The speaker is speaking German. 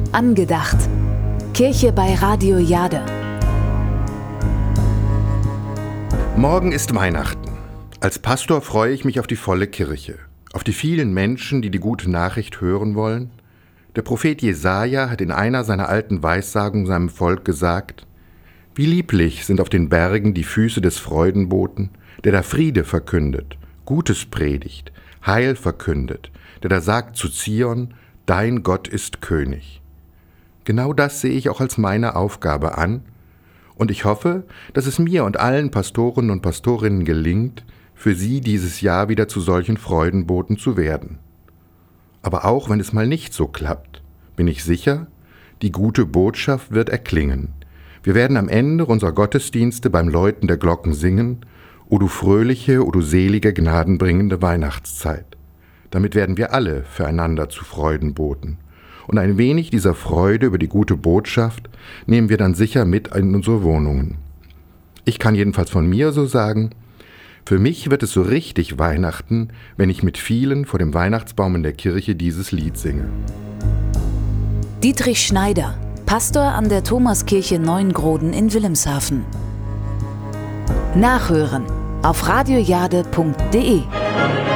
Angedacht. Kirche bei Radio Jade. Morgen ist Weihnachten. Als Pastor freue ich mich auf die volle Kirche, auf die vielen Menschen, die die gute Nachricht hören wollen. Der Prophet Jesaja hat in einer seiner alten Weissagungen seinem Volk gesagt: Wie lieblich sind auf den Bergen die Füße des Freudenboten, der da Friede verkündet, Gutes predigt, Heil verkündet, der da sagt zu Zion: Dein Gott ist König. Genau das sehe ich auch als meine Aufgabe an, und ich hoffe, dass es mir und allen Pastoren und Pastorinnen gelingt, für sie dieses Jahr wieder zu solchen Freudenboten zu werden. Aber auch wenn es mal nicht so klappt, bin ich sicher, die gute Botschaft wird erklingen. Wir werden am Ende unserer Gottesdienste beim Läuten der Glocken singen: O du fröhliche, o du selige, gnadenbringende Weihnachtszeit. Damit werden wir alle füreinander zu Freudenboten. Und ein wenig dieser Freude über die gute Botschaft nehmen wir dann sicher mit in unsere Wohnungen. Ich kann jedenfalls von mir so sagen: Für mich wird es so richtig Weihnachten, wenn ich mit vielen vor dem Weihnachtsbaum in der Kirche dieses Lied singe. Dietrich Schneider, Pastor an der Thomaskirche Neuengroden in Wilhelmshaven. Nachhören auf radiojade.de